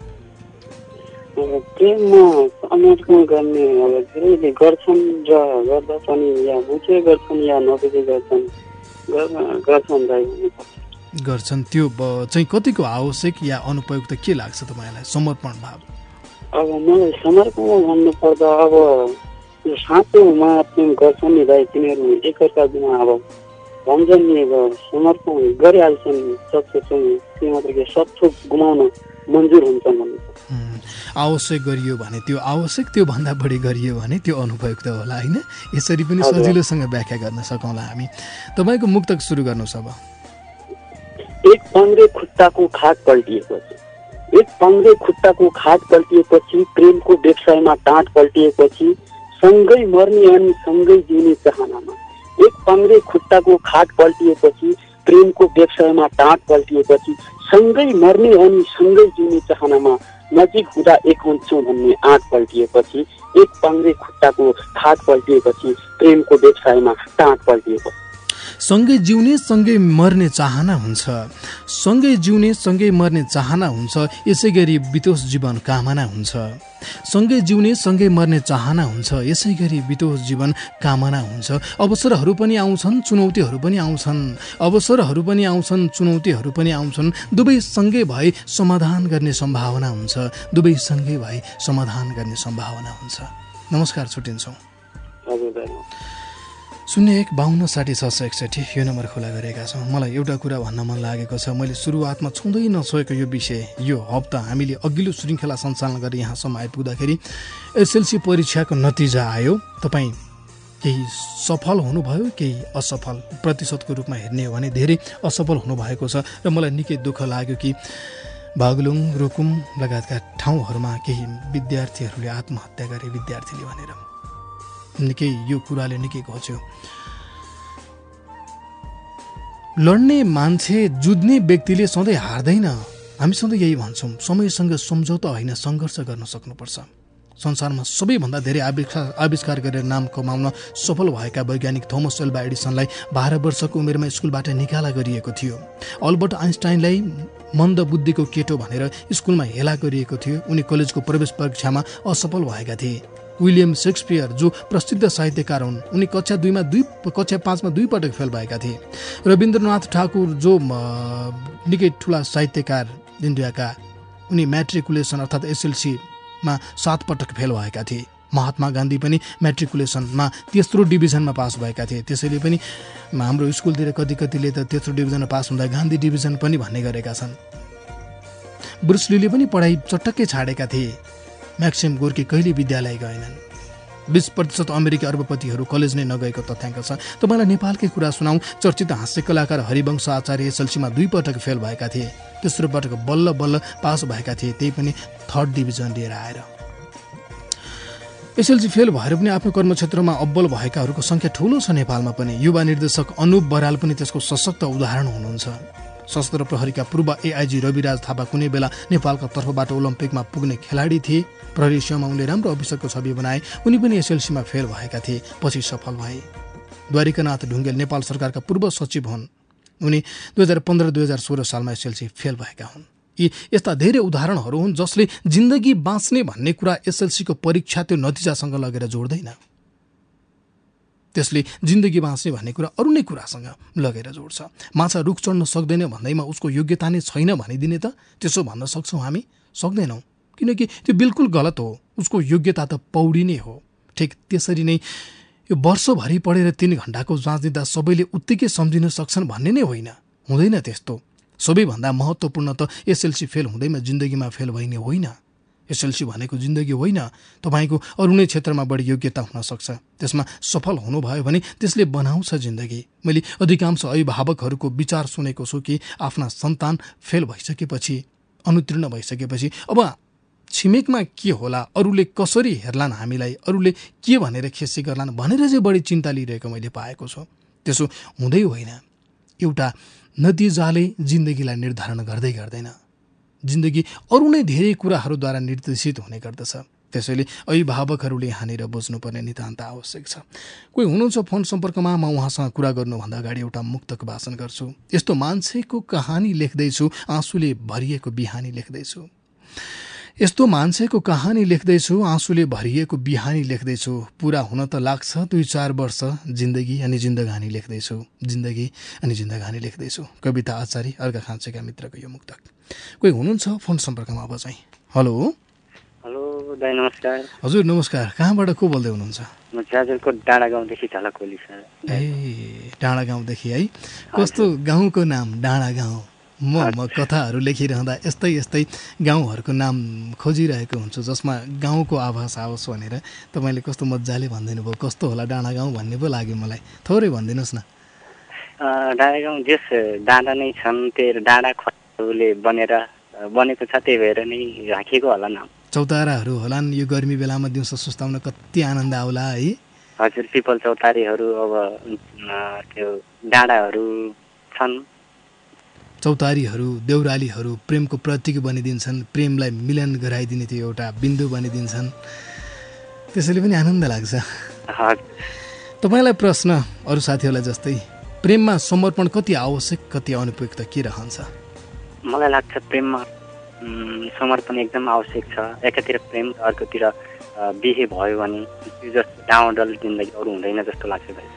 प्रेममा समर्पण गर्ने अब धेरैले गर्छन् र गर्दा पनि या बुझे गर्छन् या नबुझे गर्छन् गर्छन् दाइ गर्छन्। त्यो चाहिँ कतिको आवश्यक या अनुपयुक्त के लाग्छ तपाईँलाई समर्पण भाव? अब मलाई समर्पण भन्नु पर्दा अब यो साँचोमा प्रेम गर्छन् नि दाइ, तिनीहरू एकअर्का बिना अब भन्छन् नि अब समर्पण गरिहाल्छन्, सक्छन् त्यो मात्र के सब थोक गुमाउन मन्जुर हुन्छन् भन्ने। आवश्यक गरियो भने त्यो आवश्यक, त्यो भन्दा बढी गरियो भने त्यो अनुपयुक्त होला होइन? यसरी पनि सजिलोसँग व्याख्या गर्न सकौँला हामी। तपाईँको मुक्तक सुरु गर्नुहोस् अब। एक पङ्ग्रे खुट्टाको खाट पल्टिएपछि एक पङ्ग्रे खुट्टाको खाट पल्टिएपछि प्रेमको व्यवसायमा टाँट पल्टिएपछि सँगै मर्ने अनि सँगै जिउने चाहनामा। एक पङ्ग्रे खुट्टाको खाट पल्टिएपछि प्रेमको व्यवसायमा टाँट पल्टिएपछि सँगै मर्ने अनि सँगै जिउने चाहनामा नजिक हुँदा एक हुन्छौँ भन्ने आँट पल्टिएपछि एक पङ्ग्रे खुट्टाको खाट पल्टिएपछि प्रेमको व्यवसायमा टाँट पल्टिएपछि सँगै जिउने सँगै मर्ने चाहना हुन्छ, सँगै जिउने सँगै मर्ने चाहना हुन्छ, यसै गरी बितोष जीवन कामना हुन्छ। सँगै जिउने सँगै मर्ने चाहना हुन्छ, यसै गरी बितोष जीवन कामना हुन्छ। अवसरहरू पनि आउँछन् चुनौतीहरू पनि आउँछन्, अवसरहरू पनि आउँछन् चुनौतीहरू पनि आउँछन्, दुवै सँगै भई समाधान गर्ने सम्भावना हुन्छ, दुवै सँगै भई समाधान गर्ने सम्भावना हुन्छ। नमस्कार, छुट्टिन्छौँ। शून्य एक बाहन्न साठी छ सय एकसठी यो नम्बर खुला गरेका छौँ। मलाई एउटा कुरा भन्न मन लागेको छ। मैले सुरुवातमा छुँदै नछोएको यो विषय, यो हप्ता हामीले अघिल्लो श्रृङ्खला सञ्चालन गरेर यहाँसम्म आइपुग्दाखेरि एसएलसी परीक्षाको नतिजा आयो। तपाईँ केही सफल हुनुभयो, केही असफल। प्रतिशतको रूपमा हेर्ने हो भने धेरै असफल हुनुभएको छ र मलाई निकै दुःख लाग्यो कि बागलुङ, रुकुम लगायतका ठाउँहरूमा केही विद्यार्थीहरूले आत्महत्या गरे विद्यार्थीले भनेर। निकै यो कुराले निकै घोच्यो। लड्ने मान्छे, जुझ्ने व्यक्तिले सधैँ हार्दैन। हामी सधैँ यही भन्छौँ, समयसँग सम्झौता होइन सङ्घर्ष गर्न सक्नुपर्छ। संसारमा सबैभन्दा धेरै आविष्कार आविष्कार गरेर नाम कमाउन सफल भएका वैज्ञानिक थोमस एल्वा एडिसनलाई बाह्र वर्षको उमेरमा स्कुलबाट निकाला गरिएको थियो। अल्बर्ट आइन्स्टाइनलाई मन्द बुद्धिको केटो भनेर स्कुलमा हेला गरिएको थियो। उनी कलेजको प्रवेश परीक्षामा असफल भएका थिए। विलियम सेक्सपियर जो प्रसिद्ध साहित्यकार हुन्, उनी कक्षा दुईमा दुई कक्षा पाँचमा दुई पटक फेल भएका थिए। रविन्द्रनाथ ठाकुर जो निकै ठुला साहित्यकार इन्डियाका, उनी म्याट्रिकुलेसन अर्थात् एसएलसीमा सात पटक फेल भएका थिए। महात्मा गान्धी पनि म्याट्रिकुलेसनमा तेस्रो डिभिजनमा पास भएका थिए। त्यसैले पनि हाम्रो स्कुलतिर कति कतिले त तेस्रो डिभिजनमा पास हुँदा गान्धी डिभिजन पनि भन्ने गरेका छन्। ब्रुस लीले पनि पढाइ चटक्कै छाडेका थिए। म्याक्सिम गोर्की कहिले विद्यालय गएनन्। बीस प्रतिशत अमेरिकी अर्बपतिहरू कलेज नै नगएको तथ्याङ्क छ। तपाईँलाई नेपालकै कुरा सुनाऊ। चर्चित हास्य कलाकार हरिवंश आचार्य एसएलसीमा दुई पटक फेल भएका थिए। तेस्रो पटक बल्ल बल्ल पास भएका थिए, त्यही पनि थर्ड डिभिजन लिएर आएर। एसएलसी फेल भएर पनि आफ्नो कर्मक्षेत्रमा अब्बल भएकाहरूको सङ्ख्या ठुलो छ नेपालमा पनि। युवा निर्देशक अनुप बराल पनि त्यसको सशक्त उदाहरण हुनुहुन्छ। सशस्त्र प्रहरीका पूर्व एआइजी रविराज थापा कुनै बेला नेपालका तर्फबाट ओलम्पिकमा पुग्ने खेलाडी थिए। प्रहरी सेवामा उनले राम्रो अफिसरको छवि बनाए। उनी पनि एसएलसीमा फेल भएका थिए, पछि सफल भए। द्वारिकानाथ ढुङ्गेल नेपाल सरकारका पूर्व सचिव हुन्। उनी दुई हजार पन्ध्र दुई हजार सोह्र सालमा एसएलसी फेल भएका हुन्। यी यस्ता धेरै उदाहरणहरू हुन् जसले जिन्दगी बाँच्ने भन्ने कुरा एसएलसीको परीक्षा त्यो नतिजासँग लगेर जोड्दैन। त्यसले जिन्दगी बाँच्ने भन्ने कुरा अरू नै कुरासँग लगेर जोड्छ। माछा रुख चढ्न सक्दैन भन्दैमा उसको योग्यता नै छैन भनिदिने त त्यसो भन्न सक्छौँ हामी? सक्दैनौँ, किनकि त्यो बिल्कुल गलत हो। उसको योग्यता त पौडी नै हो। ठिक त्यसरी नै यो वर्षभरि पढेर तिन घन्टाको जाँच दिँदा सबैले उत्तिकै सम्झिन सक्छन् भन्ने नै होइन, हुँदैन त्यस्तो। सबैभन्दा महत्त्वपूर्ण त एसएलसी फेल हुँदैमा जिन्दगीमा फेल भइने होइन। एसएलसी भनेको जिन्दगी होइन। तपाईँको अरू नै क्षेत्रमा बढी योग्यता हुनसक्छ, त्यसमा सफल हुनुभयो भने त्यसले बनाउँछ जिन्दगी। मैले अधिकांश अभिभावकहरूको विचार सुनेको छु कि आफ्ना सन्तान फेल भइसकेपछि, अनुत्तीर्ण भइसकेपछि अब छिमेकमा के होला, अरूले कसरी हेर्लान् हामीलाई, अरूले के भनेर खेसी गर्लान् भनेर चाहिँ बढी चिन्ता लिइरहेको मैले पाएको छु। त्यसो हुँदै होइन। एउटा नतिजाले जिन्दगीलाई निर्धारण गर्दै गर्दैन। जिन्दगी अरू नै धेरै कुराहरूद्वारा निर्देशित हुने गर्दछ। त्यसैले अभिभावकहरूले यहाँनिर बुझ्नुपर्ने नितान्त आवश्यक छ। कोही हुनुहुन्छ फोन सम्पर्कमा, म उहाँसँग कुरा गर्नुभन्दा अगाडि एउटा मुक्तक वाचन गर्छु। यस्तो मान्छेको कहानी लेख्दैछु, आँसुले भरिएको बिहानी लेख्दैछु। यस्तो मान्छेको कहानी लेख्दैछु, आँसुले भरिएको बिहानी लेख्दैछु। पुरा हुन त लाग्छ दुई चार वर्ष, जिन्दगी अनि जिन्दगानी लेख्दैछु। जिन्दगी अनि जिन्दगानी लेख्दैछु। कविता आचार्य, अर्घा खाँचेका मित्रको यो मुक्तक। कोही हुनुहुन्छ फोन सम्पर्कमा अब चाहिँ। हेलो हेलो दाइ, नमस्कार। हजुर नमस्कार। कहाँबाट को बोल्दै हुनुहुन्छ? म जाजरकोट डाँडा गाउँदेखि झलकोली सर। ए डाँडा गाउँदेखि है। कस्तो गाउँको नाम? डाँडा गाउँ। म म कथाहरू लेखिरहँदा यस्तै यस्तै गाउँहरूको नाम खोजिरहेको हुन्छु जसमा गाउँको आभास आओस् भनेर। तपाईँले कस्तो मजाले भनिदिनु भयो। कस्तो होला डाँडा गाउँ भन्ने पो लाग्यो मलाई। थोरै भनिदिनुहोस् न। डाँडा गाउँ जस डाँडा नै छन्, त्यो डाँडा खले बनेर बनेको छ, त्यही भएर नै राखेको होला नाम। चौताराहरू होलान्। यो गर्मी बेलामा दिउँसो सुस्ताउन कति आनन्द आउला है। हजुर, पिपल चौतारीहरू, अब त्यो डाँडाहरू छन्। चौतारीहरू, देउरालीहरू प्रेमको प्रतीक बनिदिन्छन्, प्रेमलाई मिलन गराइदिने त्यो एउटा बिन्दु बनिदिन्छन्। त्यसैले पनि आनन्द लाग्छ। तपाईँलाई प्रश्न अरू साथीहरूलाई जस्तै, प्रेममा समर्पण कति आवश्यक, कति अनुपयुक्त के रहन्छ? मलाई लाग्छ प्रेममा समर्पण एकदम आवश्यक छ। एकातिर प्रेम, अर्कोतिर बिहे भयो भने त्यो जस्तो डाउडल जिन्दगी अरू हुँदैन जस्तो लाग्छ भाइ।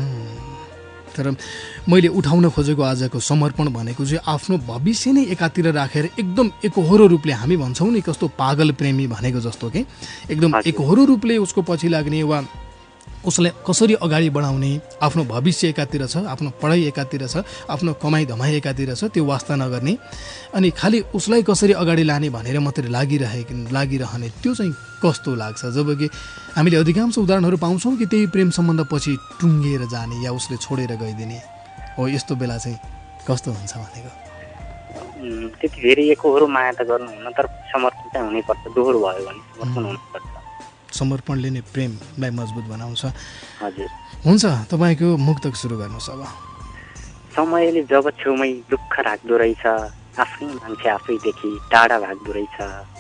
तर मैले उठाउन खोजेको आजको समर्पण भनेको चाहिँ आफ्नो भविष्य नै एकातिर राखेर एकदम एकहोरो रूपले, हामी भन्छौँ नि कस्तो पागल प्रेमी भनेको जस्तो कि एकदम एकहोरो रूपले उसको पछि लाग्ने वा उसलाई कसरी अगाडि बढाउने, आफ्नो भविष्य एकातिर छ, आफ्नो पढाइ एकातिर छ, आफ्नो कमाइ धमाइ एकातिर छ, त्यो वास्ता नगर्ने अनि खालि उसलाई कसरी अगाडि लाने भनेर मात्रै लागिरहेको लागिरहने, त्यो चाहिँ कस्तो लाग्छ? जबकि हामीले अधिकांश उदाहरणहरू पाउँछौँ कि त्यही प्रेम सम्बन्ध पछि टुङ्गिएर जाने या उसले छोडेर गइदिने हो। यस्तो बेला चाहिँ कस्तो हुन्छ भनेको? त्यति धेरै एकहोरो माया त गर्नुहुन्न, तर समर्पण चाहिँ हुनैपर्छ। दोहोरो भयो भने समर्पण हुनुपर्छ। समर्पणले नै प्रेमलाई मजबुत बनाउँछ। हजुर, हुन्छ। तपाईँको मुक्तक सुरु गर्नुहोस् अब। समयले जब छेउमै दुःख राख्दो रहेछ, आफ्नै मान्छे आफैदेखि टाढा भाग्दो रहेछ।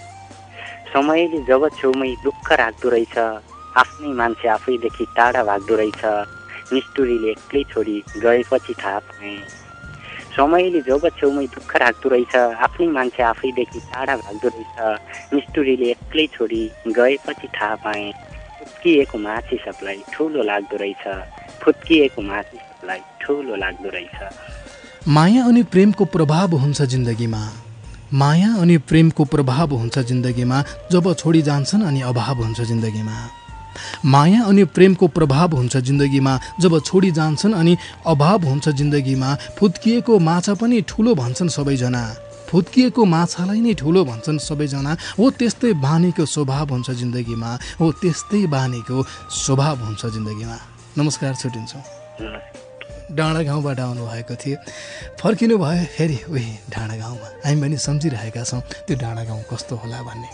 समयले जब छेउमै दुःख राख्दो रहेछ, आफ्नै मान्छे आफैदेखि टाढा भाग्दो रहेछ। निष्ठुरीले एक्लै छोडी गएपछि थाहा पाएँ। समयले जब छेउमै दुःख राख्दो रहेछ, आफ्नै मान्छे आफैदेखि टाढा भाग्दो रहेछ। निष्ठुरीले एक्लै छोडी गएपछि थाहा पाएँ। फुत्किएको माछी सबलाई ठुलो लाग्दो रहेछ। फुत्किएको माछी सबलाई ठुलो लाग्दो रहेछ। माया अनि प्रेमको प्रभाव हुन्छ जिन्दगीमा। माया अनि प्रेमको प्रभाव हुन्छ जिन्दगीमा। जब छोडी जान्छन् अनि अभाव हुन्छ जिन्दगीमा। माया अनि प्रेमको प्रभाव हुन्छ जिन्दगीमा। जब छोडी जान्छन् अनि अभाव हुन्छ जिन्दगीमा। फुत्किएको माछा पनि ठुलो भन्छन् सबैजना। फुत्किएको माछालाई नै ठुलो भन्छन् सबैजना। हो त्यस्तै बानीको स्वभाव हुन्छ जिन्दगीमा। हो त्यस्तै बानीको स्वभाव हुन्छ जिन्दगीमा। नमस्कार, छुट्टिन्छौँ। डाँडा गाउँबाट आउनुभएको थियो, फर्किनु भयो फेरि उही डाँडा गाउँमा। हामी पनि सम्झिरहेका छौँ त्यो डाँडा गाउँ कस्तो होला भन्ने।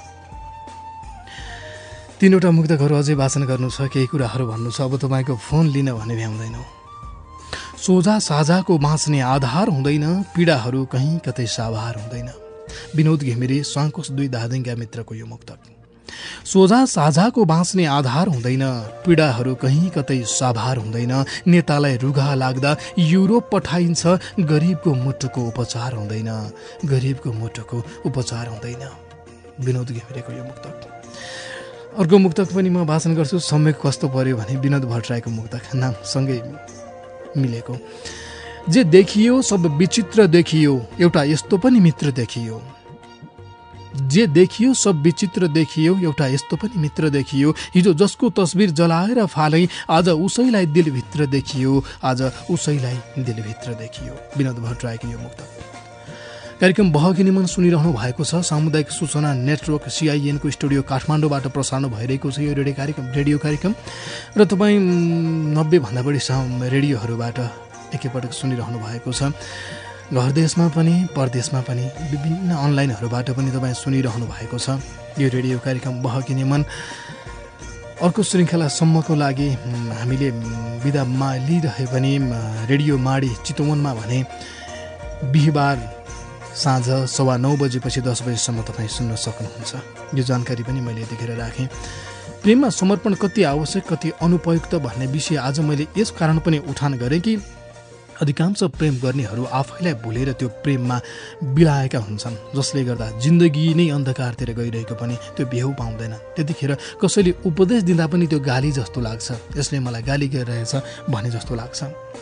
तीनवटा मुक्तकहरू अझै वाचन गर्नु छ, केही कुराहरू भन्नु छ। अब तपाईँको फोन लिन भने भ्याउँदैनौ। सोझा साझाको बाँच्ने आधार हुँदैन, पीडाहरू कहीँ कतै साभार हुँदैन। विनोद घिमिरे, साङ्कोस दुई धादिङका मित्रको यो मुक्तक। सोझा साझाको बाँच्ने आधार हुँदैन, पीडाहरू कहीँ कतै साभार हुँदैन। नेतालाई रुघा लाग्दा युरोप पठाइन्छ, गरिबको मुटुको उपचार हुँदैन। गरिबको मुटुको उपचार हुँदैन। विनोद घिमिरेको यो मुक्तक। अर्को मुक्तक पनि म वाचन गर्छु। समय कस्तो पर्यो भने विनोद भट्टराईको मुक्तक, नाम सँगै मिलेको। जे देखियो सब विचित्र देखियो, एउटा यस्तो पनि मित्र देखियो। जे देखियो सब विचित्र देखियो, एउटा यस्तो पनि मित्र देखियो। हिजो जसको तस्बिर जलाएर फालै, आज उसैलाई दिलभित्र देखियो। आज उसैलाई दिलभित्र देखियो। विनोद भट्टराईको यो मुक्तक। कार्यक्रम बहकिने मन सुनिरहनु भएको छ। सामुदायिक सूचना नेटवर्क सिआइएनको स्टुडियो काठमाडौँबाट प्रसारण भइरहेको छ यो रेडियो कार्यक्रम रेडियो कार्यक्रम र तपाईँ नब्बेभन्दा बढी रेडियोहरूबाट एकैपटक सुनिरहनु भएको छ। घर देशमा पनि परदेशमा पनि विभिन्न अनलाइनहरूबाट पनि तपाईँ सुनिरहनु भएको छ यो रेडियो कार्यक्रम बहकिने मन। अर्को श्रृङ्खलासम्मको लागि हामीले बिदामा लिइरहे पनि रेडियो माडी चितवनमा भने बिहिबार साँझ सवा नौ बजेपछि दस बजीसम्म तपाईँ सुन्न सक्नुहुन्छ। यो जानकारी पनि मैले यतिखेर राखेँ। प्रेममा समर्पण कति आवश्यक कति अनुपयुक्त भन्ने विषय आज मैले यस कारण पनि उठान गरेँ कि अधिकांश प्रेम गर्नेहरू आफैलाई भुलेर त्यो प्रेममा बिलाएका हुन्छन्, जसले गर्दा जिन्दगी नै अन्धकारतिर गइरहेको पनि त्यो बेहु पाउँदैन। त्यतिखेर कसैले उपदेश दिँदा पनि त्यो गाली जस्तो लाग्छ, यसले मलाई गाली गरिरहेछ भने जस्तो लाग्छ।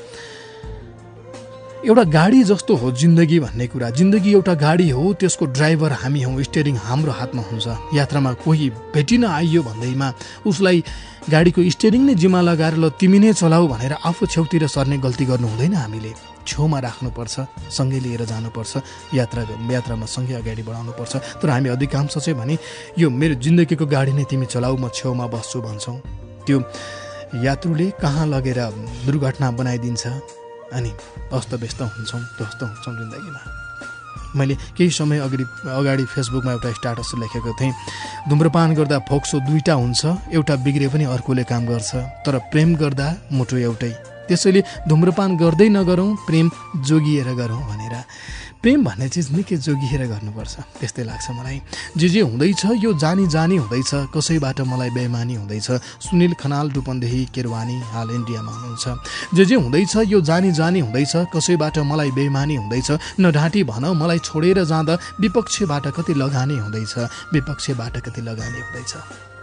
एउटा गाडी जस्तो हो जिन्दगी भन्ने कुरा। जिन्दगी एउटा गाडी हो, त्यसको ड्राइभर हामी हौँ, स्टियरिङ हाम्रो हातमा हुन्छ। यात्रामा कोही भेटिन आइयो भन्दैमा उसलाई गाडीको स्टियरिङ नै जिम्मा लगाएर ल तिमी नै चलाऊ भनेर आफू छेउतिर सर्ने गल्ती गर्नु हुँदैन। हामीले छेउमा राख्नुपर्छ, सँगै लिएर जानुपर्छ, यात्रा यात्रामा सँगै अगाडि बढाउनुपर्छ। तर हामी अधिकांश चाहिँ भने यो मेरो जिन्दगीको गाडी नै तिमी चलाऊ, म छेउमा बस्छु भन्छौँ। त्यो यात्रुले कहाँ लगेर दुर्घटना बनाइदिन्छ अनि अस्तव्यस्त हुन्छौँ, ध्वस्त हुन्छौँ जिन्दगीमा। मैले केही समय अगाडि अगाडि फेसबुकमा एउटा स्ट्याटस लेखेको थिएँ, धुम्रपान गर्दा फोक्सो दुईवटा हुन्छ, एउटा बिग्रे पनि अर्कोले काम गर्छ, तर प्रेम गर्दा मुटु एउटै। त्यसैले धुम्रपान गर्दै नगरौँ, प्रेम जोगिएर गरौँ भनेर। प्रेम भन्ने चिज निकै जोगिएर गर्नुपर्छ त्यस्तै लाग्छ मलाई। जे जे हुँदैछ यो जानी जानी हुँदैछ, कसैबाट मलाई बेइमानी हुँदैछ। सुनिल खनाल रूपन्देही केरवानी हाल इन्डियामा हुनुहुन्छ। जे जे हुँदैछ यो जानी जानी हुँदैछ, कसैबाट मलाई बेइमानी हुँदैछ। नढाँटी भन मलाई छोडेर जाँदा विपक्षबाट कति लगानी हुँदैछ, विपक्षबाट कति लगानी हुँदैछ।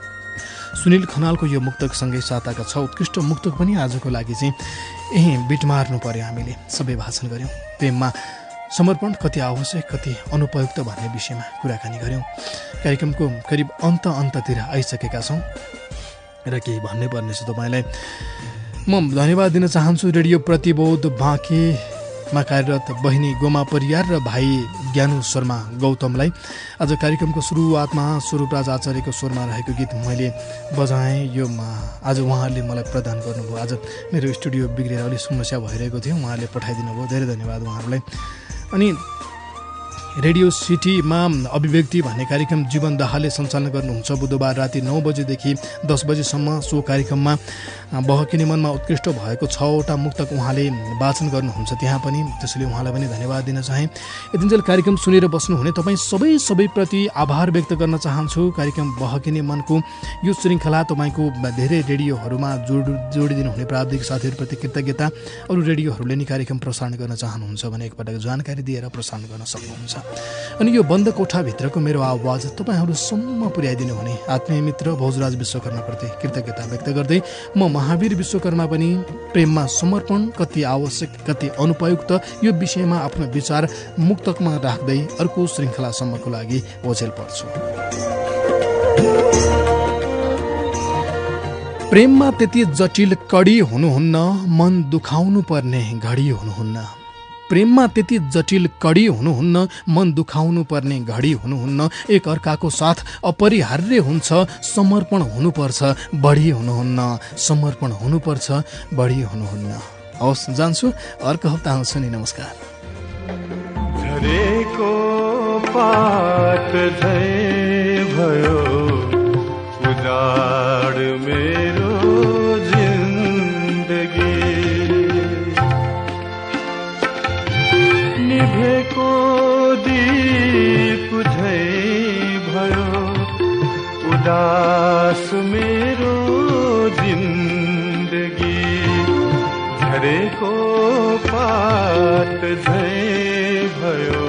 सुनिल खनालको यो मुक्तकसँगै साताका छ उत्कृष्ट मुक्तक पनि आजको लागि चाहिँ यही बिट मार्नु पर्यो। हामीले सबै भाषण गऱ्यौँ, प्रेममा समर्पण कति आवश्यक कति अनुपयुक्त भन्ने विषयमा कुराकानी गऱ्यौँ। कार्यक्रमको करिब अन्त अन्ततिर आइसकेका छौँ र केही भन्नै पर्ने छ तपाईँलाई। म धन्यवाद दिन चाहन्छु रेडियो प्रतिबोध बाँकेमा कार्यरत बहिनी गोमा परियार र भाइ ज्ञानु शर्मा गौतमलाई। आज कार्यक्रमको सुरुवातमा स्वरूपराज आचार्यको स्वरमा रहेको गीत मैले बजाएँ। यो आज उहाँहरूले मलाई प्रदान गर्नुभयो। आज मेरो स्टुडियो बिग्रेर अलिक समस्या भइरहेको थियो, उहाँहरूले पठाइदिनु भयो, धेरै धन्यवाद उहाँहरूलाई। अनि रेडियो सिटीमा अभिव्यक्ति भन्ने कार्यक्रम जीवन दाहालले सञ्चालन गर्नुहुन्छ। बुधबार राति नौ बजेदेखि दस बजेसम्म सो कार्यक्रममा बहकिने मनमा उत्कृष्ट भएको छवटा मुक्तक उहाँले वाचन गर्नुहुन्छ त्यहाँ पनि, त्यसैले उहाँलाई पनि धन्यवाद दिन चाहेँ। यतिन्जेल कार्यक्रम सुनेर बस्नुहुने तपाईँ सबै सबैप्रति आभार व्यक्त गर्न चाहन्छु। कार्यक्रम बहकिने मनको यो श्रृङ्खला तपाईँको धेरै रेडियोहरूमा जोड जोडिदिनु हुने प्राविधिक साथीहरूप्रति कृतज्ञता। अरू रेडियोहरूले नि कार्यक्रम प्रसारण गर्न चाहनुहुन्छ भने एकपटक जानकारी दिएर प्रसारण गर्न सक्नुहुन्छ। अनि यो बन्द कोठाभित्रको मेरो आवाज तपाईँहरूसम्म पुर्याइदिनु हुने आत्मीय मित्र भोजराज विश्वकर्माप्रति कृतज्ञता व्यक्त गर्दै म महावीर विश्वकर्मा पनि प्रेममा समर्पण कति आवश्यक कति अनुपयुक्त यो विषयमा आफ्नो विचार मुक्तकमा राख्दै अर्को श्रृङ्खलासम्मको लागि ओझेल पर्छु। प्रेममा त्यति जटिल कडी हुनुहुन्न, मन दुखाउनु पर्ने घडी हुनुहुन्न। प्रेममा त्यति जटिल कडी हुनुहुन्न, मन दुखाउनु पर्ने घडी हुनुहुन्न। एक अर्काको साथ अपरिहार्य हुन्छ, समर्पण हुनुपर्छ बढी हुनुहुन्न, समर्पण हुनुपर्छ बढी हुनुहुन्न। हवस् जान्छु, अर्को हप्ता आउँछु नि। नमस्कार। झरेको पात झै भयो उजाड मेरो जिन्दगी, निभेको दीप झै भयो उदास मेरो जिन्दगी। झरेको पात झै भयो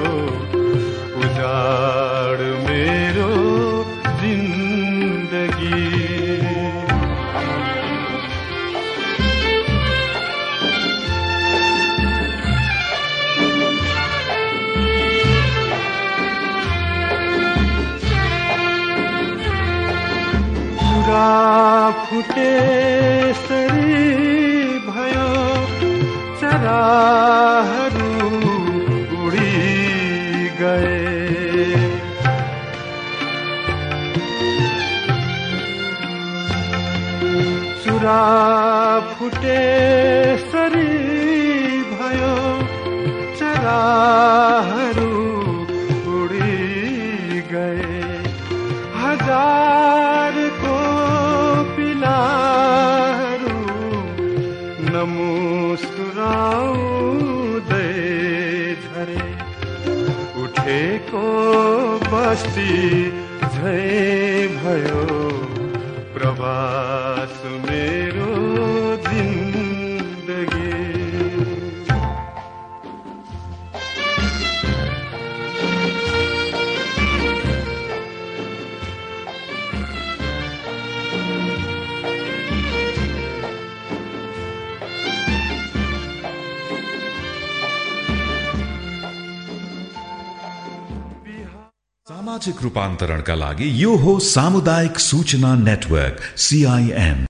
उजाड मेरो जिन्दगी। फुटे सरी भयो चराहरू उडी कुरा फुटे सरी भयो, चराहरू उडी गए, हजारको पिलाहरू नमुस्कुराउँदै झरे, उठेको बस्ती झै भयो, प्रवास मेरो जिन्दगी। सामाजिक रूपान्तरणका लागि यो हो सामुदायिक सूचना नेटवर्क सीआईएन।